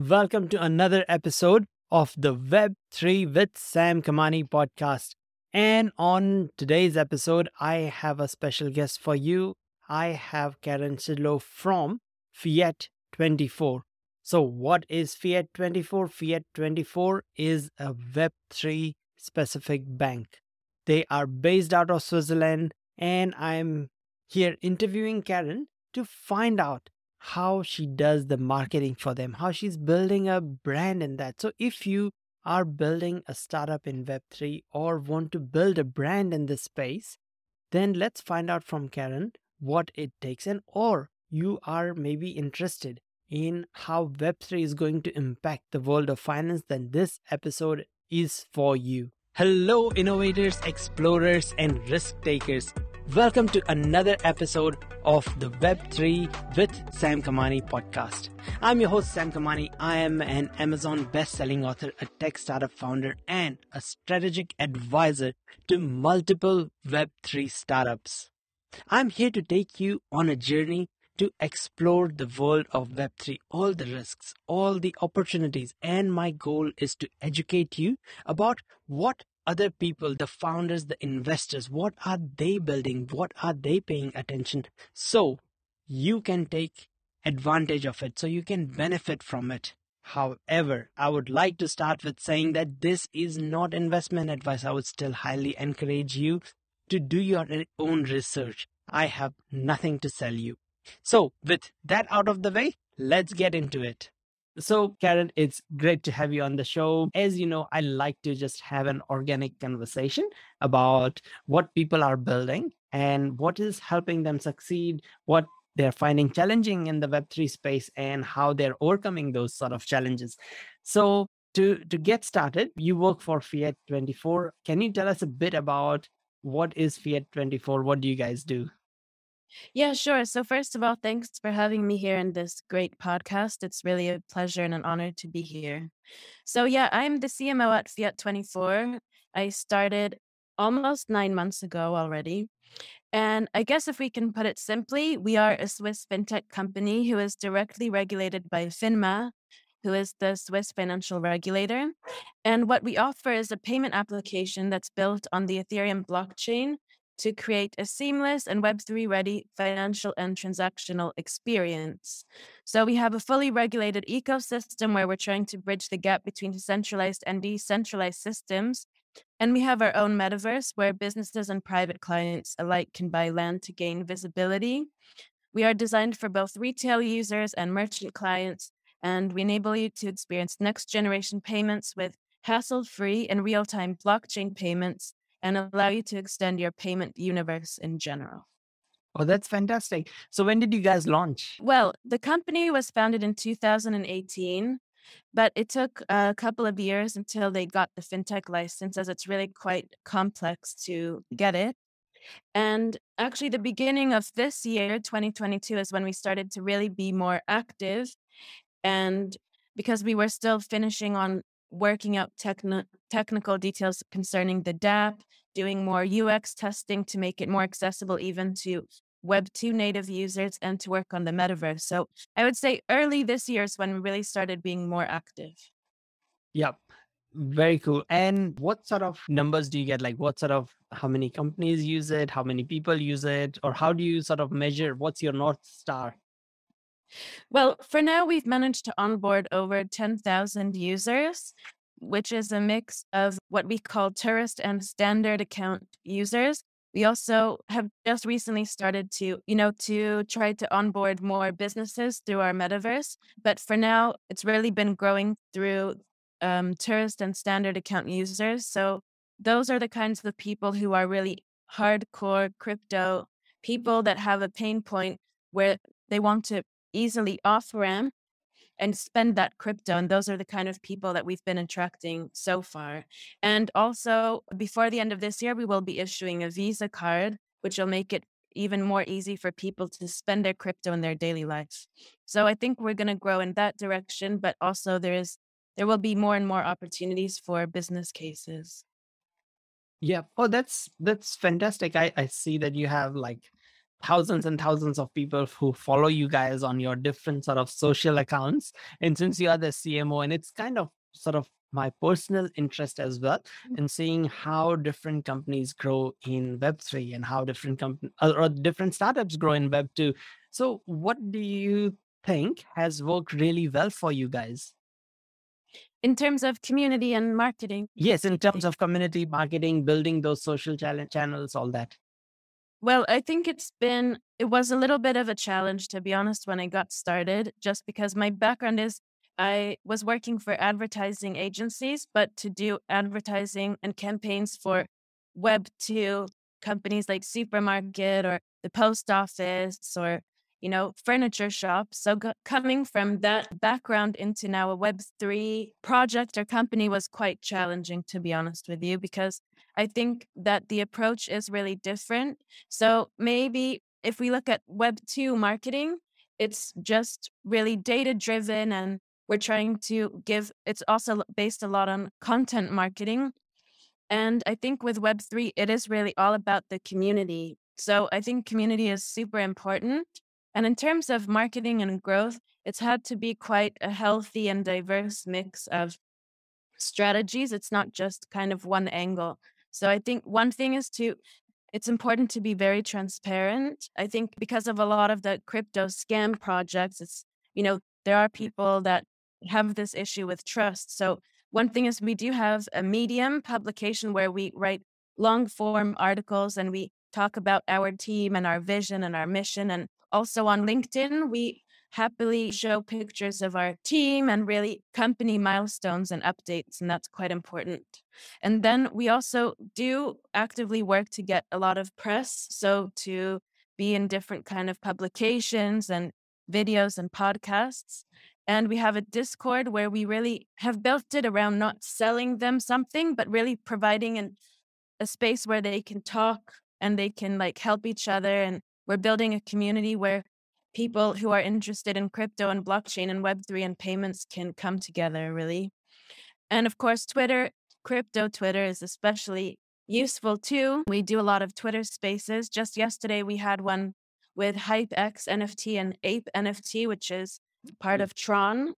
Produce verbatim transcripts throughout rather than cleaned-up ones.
Welcome to another episode of the Web three with Sam Kamani podcast. And on today's episode, I have a special guest for you. I have Karen Sidlow from Fiat twenty-four. So, what is Fiat twenty-four? Fiat twenty-four is a Web three specific bank. They are based out of Switzerland, and I'm here interviewing Karen to find out how she does the marketing for them, how she's building a brand in that. So, if you are building a startup in Web three or want to build a brand in this space, then let's find out from Karen what it takes. And or you are maybe interested in how Web three is going to impact the world of finance, then this episode is for you. Hello, innovators, explorers, and risk takers. Welcome to another episode of the Web three with Sam Kamani podcast. I'm your host, Sam Kamani. I am an Amazon best-selling author, a tech startup founder, and a strategic advisor to multiple Web three startups. I'm here to take you on a journey to explore the world of Web three, all the risks, all the opportunities, and my goal is to educate you about what other people, the founders, the investors, what are they building, what are they paying attention, so you can take advantage of it, so you can benefit from it. However, I would like to start with saying that this is not investment advice. I would still highly encourage you to do your own research. I have nothing to sell you. So, with that out of the way, let's get into it. So, Karen, it's great to have you on the show. As you know, I like to just have an organic conversation about what people are building and what is helping them succeed, what they're finding challenging in the Web three space, and how they're overcoming those sort of challenges. So, to, to get started, you work for Fiat twenty-four. Can you tell us a bit about what is Fiat twenty-four? What do you guys do? Yeah, sure. So, first of all, thanks for having me here in this great podcast. It's really a pleasure and an honor to be here. So, yeah, I'm the C M O at Fiat twenty-four. I started almost nine months ago already. And I guess if we can put it simply, we are a Swiss fintech company who is directly regulated by FINMA, who is the Swiss financial regulator. And what we offer is a payment application that's built on the Ethereum blockchain to create a seamless and Web three ready financial and transactional experience. So we have a fully regulated ecosystem where we're trying to bridge the gap between centralized and decentralized systems. And we have our own metaverse where businesses and private clients alike can buy land to gain visibility. We are designed for both retail users and merchant clients, and we enable you to experience next generation payments with hassle free and real time blockchain payments and allow you to extend your payment universe in general. Oh, that's fantastic. So, when did you guys launch? Well, the company was founded in two thousand eighteen, but it took a couple of years until they got the fintech license, as it's really quite complex to get it. And actually, the beginning of this year, twenty twenty-two, is when we started to really be more active. And because we were still finishing on working out techni- technical details concerning the dApp, doing more U X testing to make it more accessible even to Web two native users, and to work on the metaverse. So I would say early this year is when we really started being more active. Yep. Very cool. And what sort of numbers do you get? Like, what sort of, how many companies use it? How many people use it? Or how do you sort of measure what's your North Star? Well, for now, we've managed to onboard over ten thousand users, which is a mix of what we call tourist and standard account users. We also have just recently started to, you know, to try to onboard more businesses through our metaverse. But for now, it's really been growing through um, tourist and standard account users. So those are the kinds of people who are really hardcore crypto people that have a pain point where they want to easily off ramp and spend that crypto. And those are the kind of people that we've been attracting so far. And also, before the end of this year, we will be issuing a Visa card, which will make it even more easy for people to spend their crypto in their daily life. So I think we're going to grow in that direction, but also there is there will be more and more opportunities for business cases. Yeah. Oh, that's that's fantastic. I I see that you have like thousands and thousands of people who follow you guys on your different sort of social accounts. And since you are the C M O, and it's kind of sort of my personal interest as well in seeing how different companies grow in Web three and how different companies or different startups grow in Web two. So what do you think has worked really well for you guys? In terms of community and marketing. Yes, in terms of community marketing, building those social channel- channels, all that. Well, I think it's been, it was a little bit of a challenge, to be honest, when I got started, just because my background is I was working for advertising agencies, but to do advertising and campaigns for Web two companies like supermarket or the post office or, you know, furniture shops. So go- coming from that background into now a Web three project or company was quite challenging, to be honest with you, because I think that the approach is really different. So maybe if we look at Web two marketing, it's just really data driven, and we're trying to give, it's also based a lot on content marketing. And I think with Web three, it is really all about the community. So I think community is super important. And in terms of marketing and growth, it's had to be quite a healthy and diverse mix of strategies. It's not just kind of one angle. So I think one thing is to, it's important to be very transparent. I think because of a lot of the crypto scam projects, it's, you know, there are people that have this issue with trust. So one thing is we do have a Medium publication where we write long form articles and we talk about our team and our vision and our mission. And also on LinkedIn, we happily show pictures of our team and really company milestones and updates. And that's quite important. And then we also do actively work to get a lot of press. So to be in different kind of publications and videos and podcasts. And we have a Discord where we really have built it around not selling them something, but really providing an, a space where they can talk and they can like help each other. And we're building a community where people who are interested in crypto and blockchain and Web three and payments can come together, really. And of course, Twitter, crypto Twitter is especially useful too. We do a lot of Twitter spaces. Just yesterday, we had one with HypeX N F T and Ape N F T, which is part of Tron.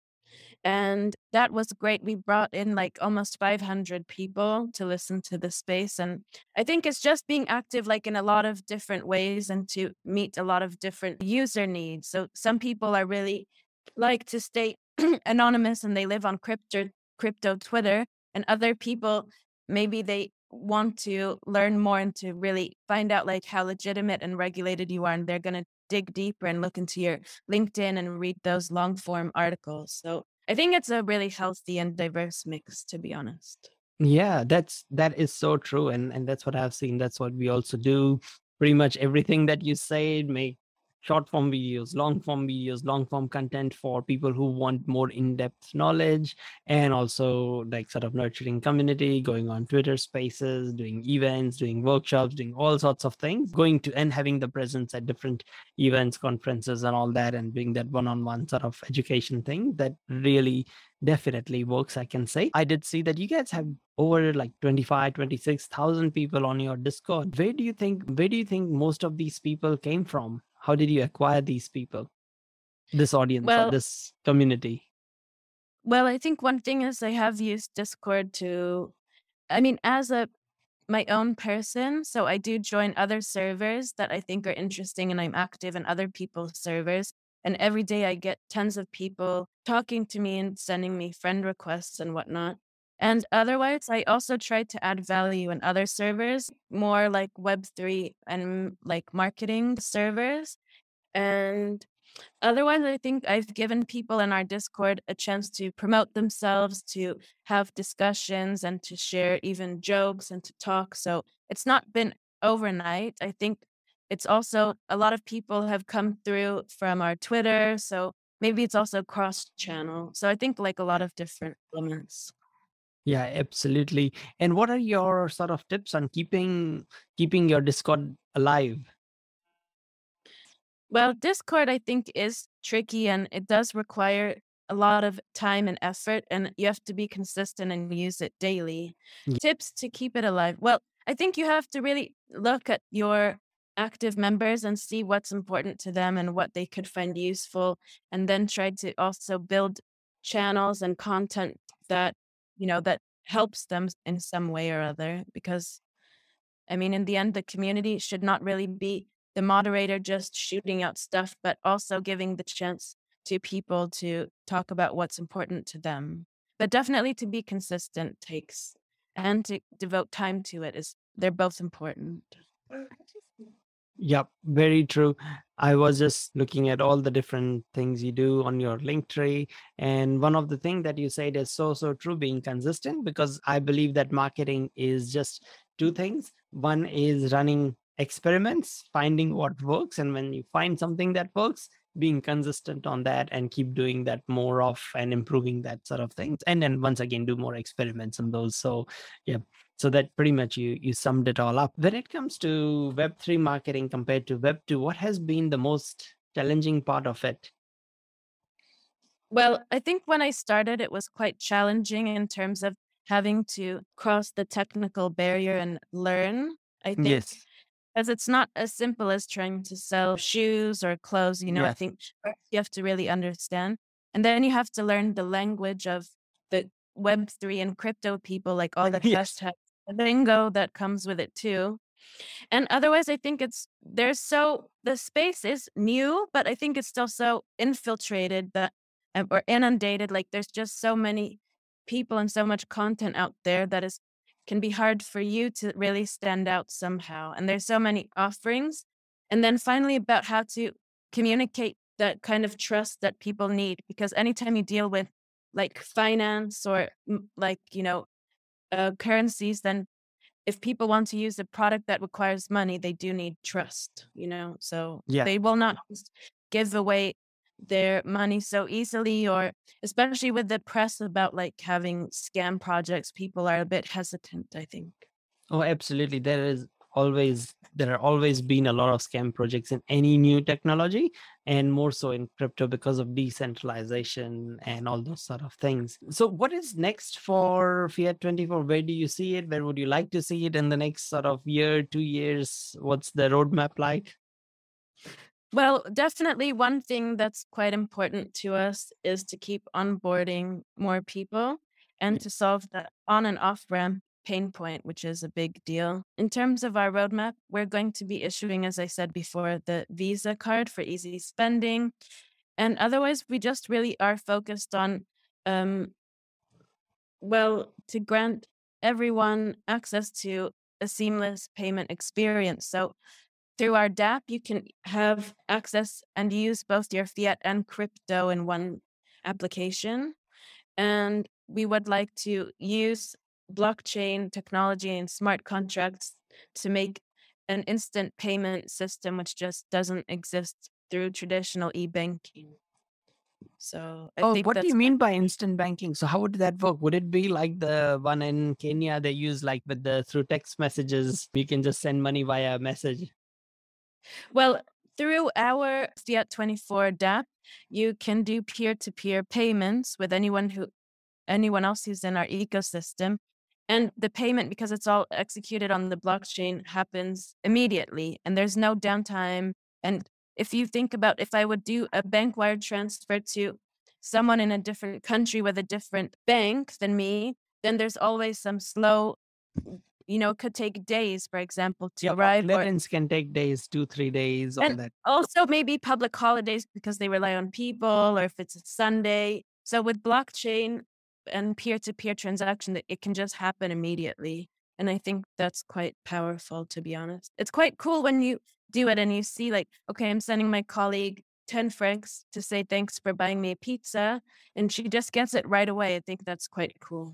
And that was great. We brought in like almost five hundred people to listen to the space. And I think it's just being active like in a lot of different ways and to meet a lot of different user needs. So some people are really like to stay anonymous and they live on crypto crypto Twitter, and other people maybe they want to learn more and to really find out like how legitimate and regulated you are, and they're going to dig deeper and look into your LinkedIn and read those long form articles. So I think it's a really healthy and diverse mix, to be honest. Yeah, that's that is so true, and and that's what I've seen. That's what we also do. Pretty much everything that you said, make short form videos, long form videos, long form content for people who want more in-depth knowledge, and also like sort of nurturing community, going on Twitter spaces, doing events, doing workshops, doing all sorts of things, going to and having the presence at different events, conferences, and all that, and doing that one-on-one sort of education thing that really definitely works, I can say. I did see that you guys have over like twenty-five, twenty-six thousand people on your Discord. Where do you think where do you think most of these people came from? How did you acquire these people, this audience or Well, this community? well, I think one thing is I have used Discord to, I mean, as a my own person. So I do join other servers that I think are interesting and I'm active in other people's servers. And every day I get tons of people talking to me and sending me friend requests and whatnot. And otherwise, I also try to add value in other servers, more like Web three and like marketing servers. And otherwise, I think I've given people in our Discord a chance to promote themselves, to have discussions, and to share even jokes and to talk. So it's not been overnight. I think it's also a lot of people have come through from our Twitter. So maybe it's also cross channel. So I think like a lot of different elements. Yeah, absolutely. And what are your sort of tips on keeping keeping your Discord alive? Well, Discord, I think, is tricky and it does require a lot of time and effort, and you have to be consistent and use it daily. Ye- Tips to keep it alive. Well, I think you have to really look at your active members and see what's important to them and what they could find useful, and then try to also build channels and content that, you know, that helps them in some way or other. Because I mean, in the end, the community should not really be the moderator just shooting out stuff, but also giving the chance to people to talk about what's important to them. But definitely to be consistent takes, and to devote time to it is, they're both important. Yep, very true. I was just looking at all the different things you do on your link tree. And one of the things that you said is so, so true, being consistent, because I believe that marketing is just two things. One is running experiments, finding what works. And when you find something that works, being consistent on that and keep doing that more of and improving that sort of things. And then once again, do more experiments on those. So, yeah. So that pretty much you you summed it all up. When it comes to Web three marketing compared to Web two, what has been the most challenging part of it? Well, I think when I started, it was quite challenging in terms of having to cross the technical barrier and learn, I think, Yes. as it's not as simple as trying to sell shoes or clothes. You know, I Yes. think first you have to really understand. And then you have to learn the language of the Web three and crypto people, like all the Yes. hashtag lingo that comes with it too. And otherwise, I think it's there's so the space is new, but I think it's still so infiltrated that um, or inundated. Like there's just so many people and so much content out there that is can be hard for you to really stand out somehow. And there's so many offerings. And then finally, about how to communicate that kind of trust that people need, because anytime you deal with like finance or mm, like you know uh, currencies, then if people want to use a product that requires money, they do need trust, you know? So Yeah. they will not just give away their money so easily, or especially with the press about like having scam projects, people are a bit hesitant, I think. Oh, absolutely. There is always there are always been a lot of scam projects in any new technology, and more so in crypto because of decentralization and all those sort of things. So what is next for Fiat twenty-four? Where do you see it? Where would you like to see it in the next sort of year, two years? What's the roadmap like? Well, definitely one thing that's quite important to us is to keep onboarding more people and to solve the on and off ramp pain point, which is a big deal. In terms of our roadmap, we're going to be issuing, as I said before, the Visa card for easy spending. And otherwise, we just really are focused on, um, well, to grant everyone access to a seamless payment experience. So through our dApp, you can have access and use both your fiat and crypto in one application. And we would like to use blockchain technology and smart contracts to make an instant payment system, which just doesn't exist through traditional e-banking. So I Oh, think what do you that's mean by instant banking? So how would that work? Would it be like the one in Kenya they use like with the through text messages? You can just send money via message. well, through our Fiat twenty-four dApp, you can do peer-to-peer payments with anyone who anyone else who's in our ecosystem. And the payment, because it's all executed on the blockchain, happens immediately and there's no downtime. And if you think about if I would do a bank wire transfer to someone in a different country with a different bank than me, then there's always some slow, you know, it could take days, for example, to Yeah, arrive. Or clearance can take days, two, three days, all and that. also maybe public holidays because they rely on people, or if it's a Sunday. So with blockchain and peer-to-peer transaction, that it can just happen immediately. And I think that's quite powerful, to be honest. It's quite cool when you do it and you see like, okay, I'm sending my colleague ten francs to say thanks for buying me a pizza, and she just gets it right away. I think that's quite cool.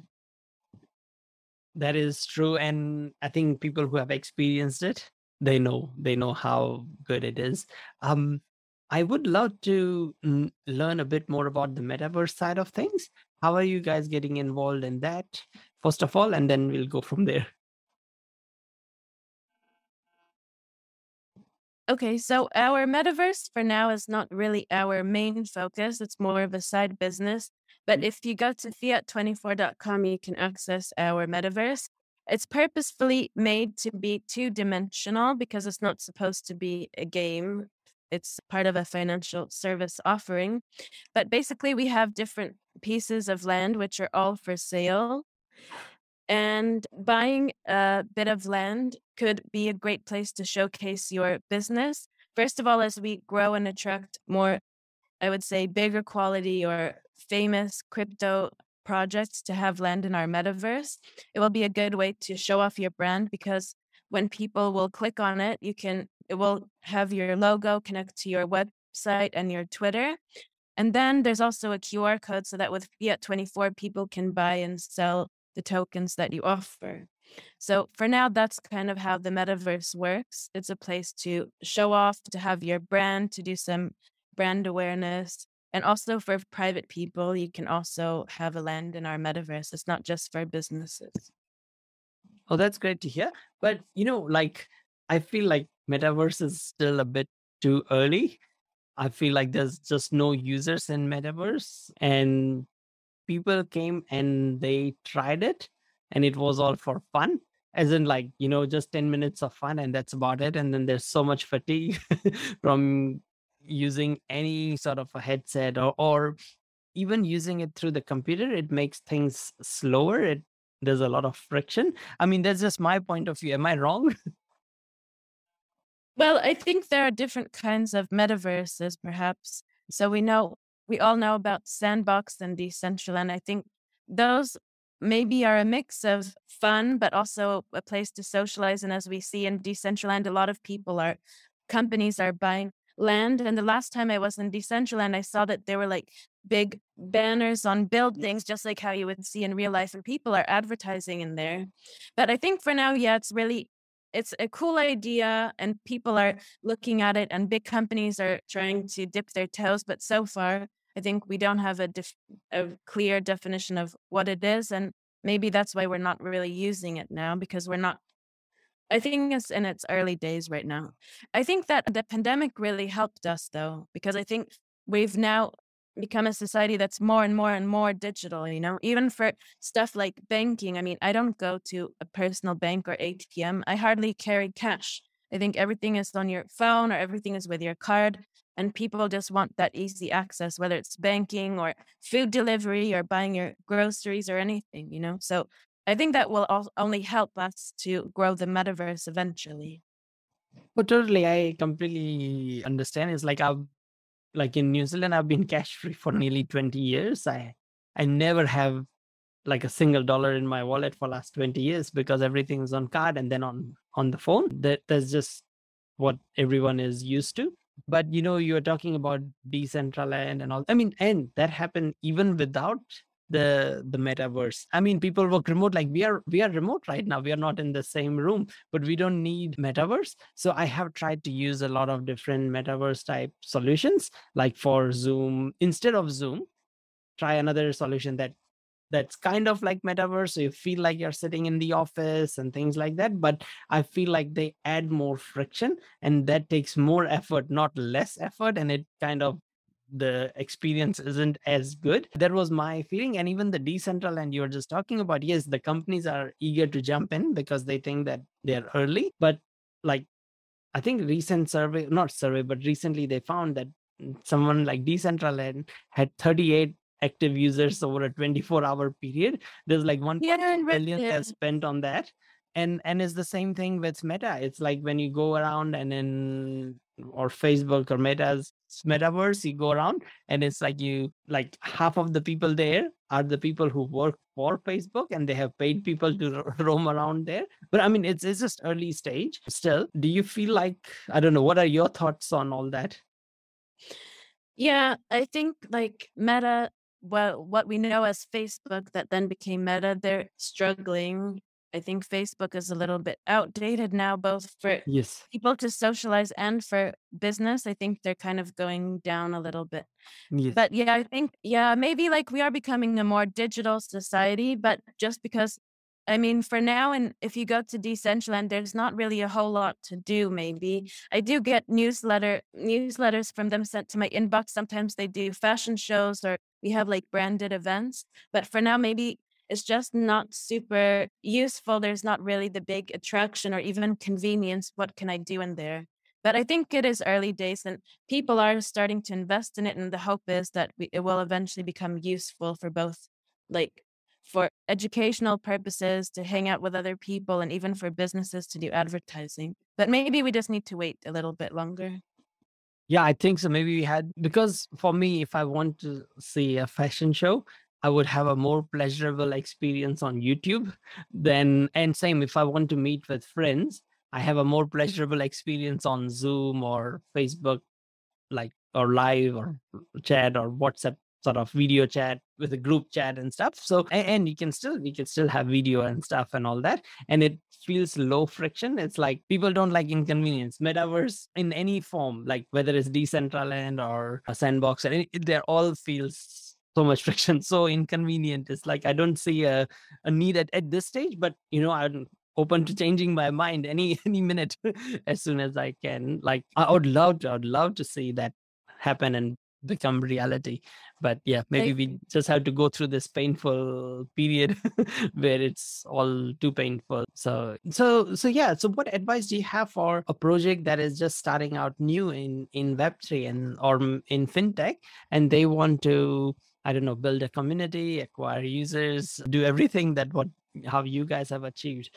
That is true. And I think people who have experienced it, they know, they know how good it is. Um, I would love to mm, learn a bit more about the metaverse side of things. How are you guys getting involved in that, first of all, and then we'll go from there. Okay, so our metaverse for now is not really our main focus. It's more of a side business. But if you go to fiat twenty-four dot com, you can access our metaverse. it's purposefully made to be two dimensional because it's not supposed to be a game. It's part of a financial service offering. But basically, we have different pieces of land which are all for sale. And buying a bit of land could be a great place to showcase your business. First of all, as we grow and attract more, I would say, bigger quality or famous crypto projects to have land in our metaverse, it will be a good way to show off your brand because when people will click on it, you can it will have your logo connect to your website and your Twitter. And then there's also a Q R code so that with Fiat twenty-four, people can buy and sell the tokens that you offer. So for now, that's kind of how the metaverse works. It's a place to show off, to have your brand, to do some brand awareness. And also for private people, you can also have a land in our metaverse. It's not just for businesses. Oh, that's great to hear. But, you know, like, I feel like metaverse is still a bit too early. I feel like there's just no users in metaverse, and people came and they tried it, and it was all for fun. As in, like, you know, just ten minutes of fun, and that's about it. And then there's so much fatigue from using any sort of a headset, or, or even using it through the computer. It makes things slower. It There's a lot of friction. I mean, that's just my point of view. Am I wrong? Well, I think there are different kinds of metaverses, perhaps. So we know we all know about Sandbox and Decentraland. I think those maybe are a mix of fun, but also a place to socialize. And as we see in Decentraland, a lot of people are companies are buying land. And the last time I was in Decentraland, I saw that there were like big banners on buildings, just like how you would see in real life, and people are advertising in there. But I think for now, yeah, it's really it's a cool idea and people are looking at it and big companies are trying to dip their toes, but so far I think we don't have a, def- a clear definition of what it is, and maybe that's why we're not really using it now because we're not I think it's in its early days right now. I think that the pandemic really helped us though, because I think we've now become a society that's more and more and more digital, you know, even for stuff like banking. I mean, I don't go to a personal bank or A T M. I hardly carry cash. I think everything is on your phone or everything is with your card. And people just want that easy access, whether it's banking or food delivery or buying your groceries or anything, you know? So I think that will al- only help us to grow the metaverse eventually. Oh, totally. I completely understand. It's like I've like in New Zealand, I've been cash free for nearly twenty years. I I never have like a single dollar in my wallet for last twenty years because everything's on card and then on on the phone. That that's just what everyone is used to. But you know, you're talking about Decentraland and all. I mean, and that happened even without the the metaverse. I mean, people work remote. Like we are we are remote right now. We are not in the same room, but we don't need metaverse. So I have tried to use a lot of different metaverse type solutions, like for Zoom. Instead of Zoom, try another solution that that's kind of like metaverse, so you feel like you're sitting in the office and things like that. But I feel like they add more friction, and that takes more effort, not less effort, and it kind of the experience isn't as good. That was my feeling. And even the Decentraland you were just talking about, yes, the companies are eager to jump in because they think that they're early. But like, I think recent survey, not survey, but recently they found that mm, someone like Decentraland had thirty-eight active users over a twenty-four hour period. There's like Yeah, one point two and billion they have Reddit. spent on that. And and it's the same thing with Meta. It's like when you go around and in or Facebook or Meta's metaverse, you go around and it's like you like half of the people there are the people who work for Facebook, and they have paid people to ro- roam around there. But I mean, it's it's just early stage still. Do you feel like, I don't know, what are your thoughts on all that? Yeah, I think like Meta, well, what we know as Facebook that then became Meta, they're struggling. I think Facebook is a little bit outdated now, both for Yes. people to socialize and for business. I think they're kind of going down a little bit. Yes. But yeah, I think, yeah, maybe like we are becoming a more digital society, but just because, I mean, for now, and if you go to Decentraland, there's not really a whole lot to do, maybe. I do get newsletter newsletters from them sent to my inbox. Sometimes they do fashion shows or we have like branded events. But for now, maybe it's just not super useful. There's not really the big attraction or even convenience. What can I do in there? But I think it is early days and people are starting to invest in it. And the hope is that we, it will eventually become useful for both, like for educational purposes, to hang out with other people, and even for businesses to do advertising. But maybe we just need to wait a little bit longer. Yeah, I think so. Maybe we had, because for me, if I want to see a fashion show, I would have a more pleasurable experience on YouTube than, and same if I want to meet with friends, I have a more pleasurable experience on Zoom or Facebook, like, or live or chat or WhatsApp sort of video chat with a group chat and stuff. So a- and you can still you can still have video and stuff and all that, and it feels low friction. It's like people don't like inconvenience. Metaverse in any form, like whether it's Decentraland or a sandbox, and it, they're all feels so much friction, so inconvenient. It's like I don't see a, a need at, at this stage, but you know, I'm open to changing my mind any any minute as soon as I can. Like I would love to, I would love to see that happen and become reality. But yeah, maybe Like, we just have to go through this painful period where it's all too painful. So so so yeah. So what advice do you have for a project that is just starting out new in in Web three and or m- in fintech, and they want to, I don't know, build a community, acquire users, do everything that what how you guys have achieved?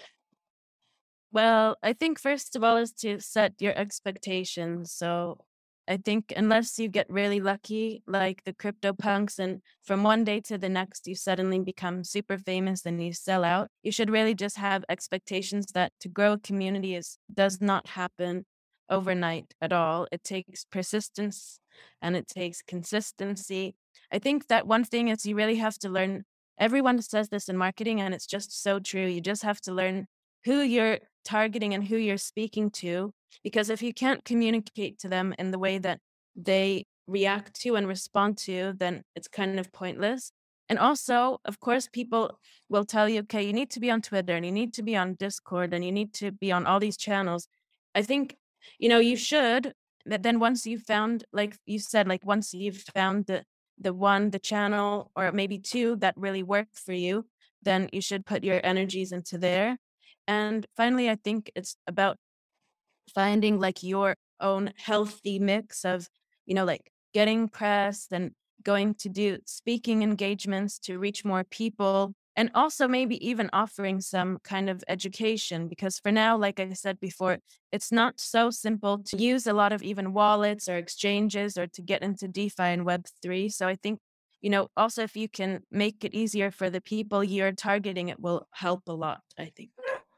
well, I think first of all is to set your expectations. So I think unless you get really lucky, like the crypto punks, and from one day to the next, you suddenly become super famous and you sell out, you should really just have expectations that to grow a community is does not happen overnight at all. It takes persistence and it takes consistency. I think that one thing is you really have to learn. Everyone says this in marketing, and it's just so true. You just have to learn who you're targeting and who you're speaking to, because if you can't communicate to them in the way that they react to and respond to, then it's kind of pointless. And also, of course, people will tell you, okay, you need to be on Twitter and you need to be on Discord and you need to be on all these channels. I think, you know, you should, but then once you've found, like you said, like once you've found the the one, the channel, or maybe two that really work for you, then you should put your energies into there. And finally, I think it's about finding like your own healthy mix of, you know, like getting press and going to do speaking engagements to reach more people. And also maybe even offering some kind of education, because for now, like I said before, it's not so simple to use a lot of even wallets or exchanges or to get into DeFi and Web three. So I think, you know, also if you can make it easier for the people you're targeting, it will help a lot, I think.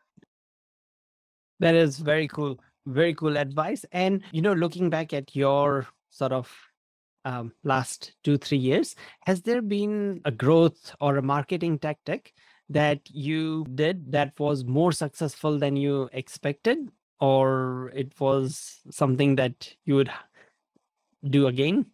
That is very cool. Very cool advice. And, you know, looking back at your sort of um, last two, three years, has there been a growth or a marketing tactic that you did that was more successful than you expected? Or it was something that you would do again?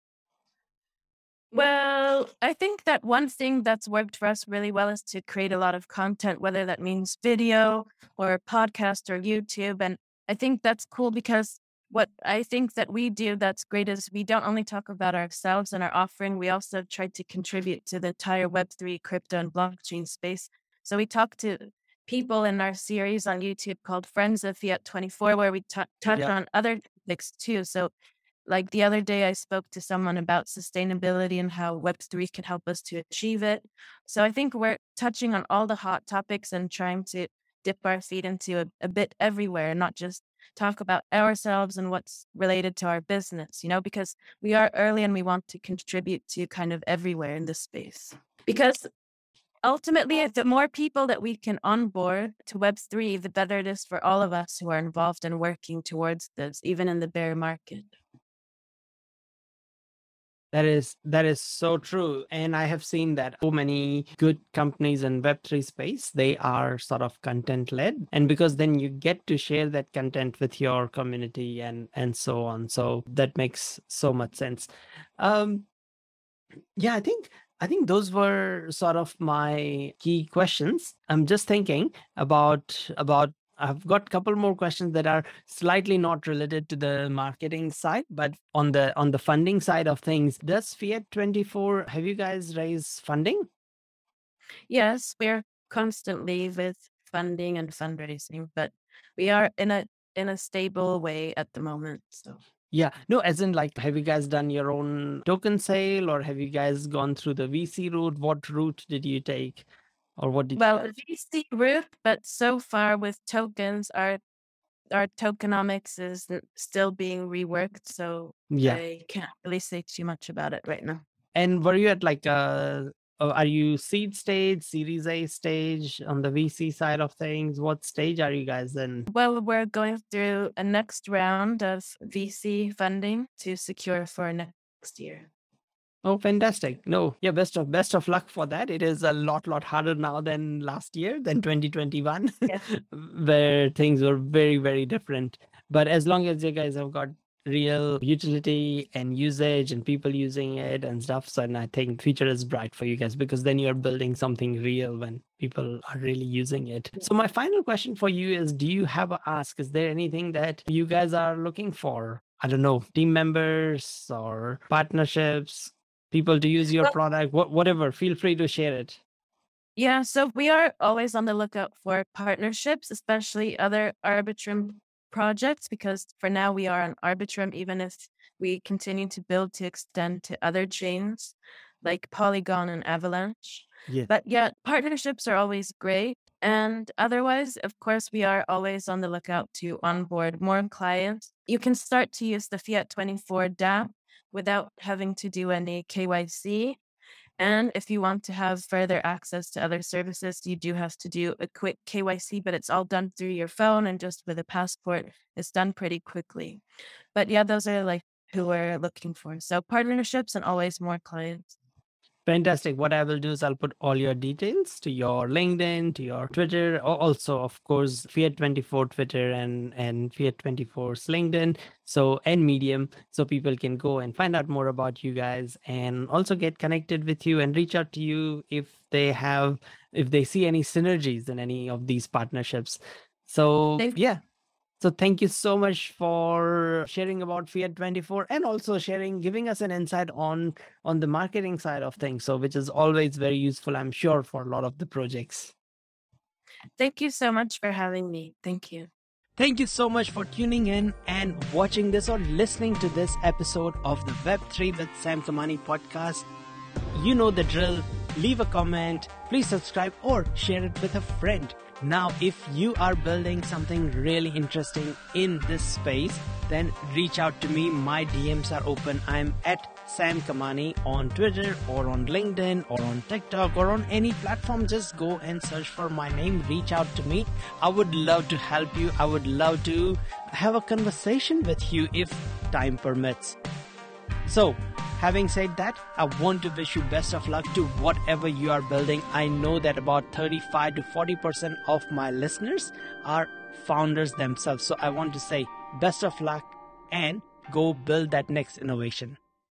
Well, I think that one thing that's worked for us really well is to create a lot of content, whether that means video or podcast or YouTube. And I think that's cool because what I think that we do that's great is we don't only talk about ourselves and our offering, we also try to contribute to the entire Web three crypto and blockchain space. So we talk to people in our series on YouTube called Friends of Fiat twenty-four, where we t- touch Yeah. on other topics too. So like the other day, I spoke to someone about sustainability and how Web three can help us to achieve it. So I think we're touching on all the hot topics and trying to dip our feet into a, a bit everywhere, not just talk about ourselves and what's related to our business, you know, because we are early and we want to contribute to kind of everywhere in this space. Because ultimately, the more people that we can onboard to Web three, the better it is for all of us who are involved and working towards this, even in the bear market. That is that is so true. And I have seen that so many good companies in Web three space, they are sort of content led. And because then you get to share that content with your community and and so on. So that makes so much sense. Um yeah, I think I think those were sort of my key questions. I'm just thinking about about I've got a couple more questions that are slightly not related to the marketing side, but on the on the funding side of things, does Fiat twenty-four, have you guys raised funding? Yes, we're constantly with funding and fundraising, but we are in a in a stable way at the moment. So Yeah, no, as in like, have you guys done your own token sale or have you guys gone through the V C route? What route did you take or what did well, a V C route, but so far with tokens, our our tokenomics is n- still being reworked, so yeah. I can't really say too much about it right now. And were you at like uh uh, are you seed stage, series A stage on the V C side of things? What stage are you guys in? Well, we're going through a next round of V C funding to secure for next year. Oh, fantastic. No, yeah, best of best of luck for that. It is a lot, lot harder now than last year, than twenty twenty-one, Yes. where things were very, very different. But as long as you guys have got real utility and usage and people using it and stuff, so and I think future is bright for you guys because then you're building something real when people are really using it. So my final question for you is, do you have a ask? Is there anything that you guys are looking for? I don't know, team members or partnerships, people to use your Well, product, what, whatever, feel free to share it. yeah, so we are always on the lookout for partnerships, especially other Arbitrum projects, because for now we are on Arbitrum, even if we continue to build to extend to other chains like Polygon and Avalanche. Yeah. But yeah, partnerships are always great. And otherwise, of course, we are always on the lookout to onboard more clients. You can start to use the Fiat twenty-four dApp without having to do any K Y C. And if you want to have further access to other services, you do have to do a quick K Y C, but it's all done through your phone and just with a passport. It's done pretty quickly. But yeah, those are like who we're looking for. So partnerships and always more clients. Fantastic. What I will do is I'll put all your details to your LinkedIn, to your Twitter, al- also, of course, Fiat twenty-four Twitter and, and Fiat twenty-four's LinkedIn. So, and Medium. So people can go and find out more about you guys and also get connected with you and reach out to you if they have, if they see any synergies in any of these partnerships. So, Thank yeah. So thank you so much for sharing about Fiat twenty-four and also sharing, giving us an insight on on the marketing side of things. So which is always very useful, I'm sure, for a lot of the projects. thank you so much for having me. Thank you. Thank you so much for tuning in and watching this or listening to this episode of the Web three with Sam Kamani podcast. You know the drill. Leave a comment, please subscribe or share it with a friend. Now, if you are building something really interesting in this space, then reach out to me. My D Ms are open. I'm at Sam Kamani on Twitter or on LinkedIn or on TikTok or on any platform. Just go and search for my name. Reach out to me. I would love to help you. I would love to have a conversation with you if time permits. So, having said that, I want to wish you best of luck to whatever you are building. I know that about thirty-five to forty percent of my listeners are founders themselves. So I want to say best of luck and go build that next innovation.